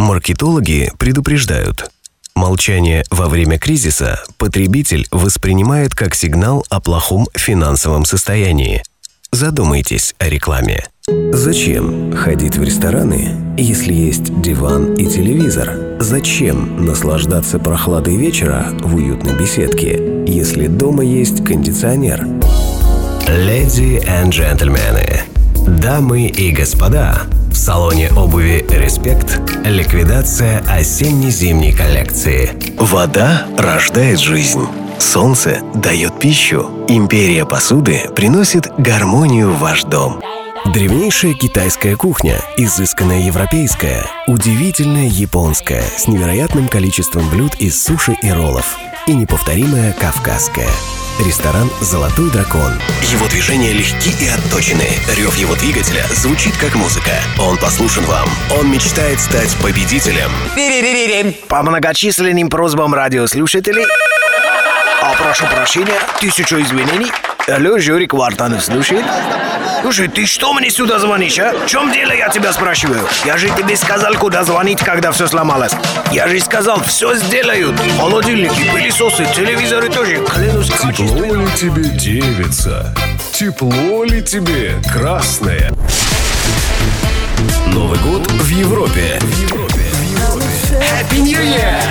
Маркетологи предупреждают. Молчание во время кризиса потребитель воспринимает как сигнал о плохом финансовом состоянии. Задумайтесь о рекламе. Зачем ходить в рестораны, если есть диван и телевизор? Зачем наслаждаться прохладой вечера в уютной беседке, если дома есть кондиционер? Леди и джентльмены, дамы и господа, в салоне обуви «Респект» ликвидация осенне-зимней коллекции. Вода рождает жизнь. Солнце дает пищу. Империя посуды приносит гармонию в ваш дом. Древнейшая китайская кухня, изысканная европейская, удивительная японская, с невероятным количеством блюд из суши и роллов, и неповторимая кавказская. Ресторан «Золотой дракон». Его движения легки и отточены. Рев его двигателя звучит как музыка. Он послушен вам. Он мечтает стать победителем. По многочисленным просьбам радиослушателей... прошу прощения, 1000 извинений. Алло, Жорик Вартанов слушает. Слушай, ты что мне сюда звонишь, а? В чем дело, я тебя спрашиваю? Я же тебе сказал, куда звонить, когда все сломалось. Я же сказал, все сделают. Холодильники, пылесосы, телевизоры тоже. Клянусь, Тепло ли тебе, девица? Тепло ли тебе, красная? Новый год в Европе. Happy New Year!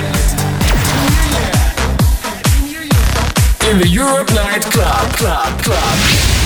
In the Europe Night Club.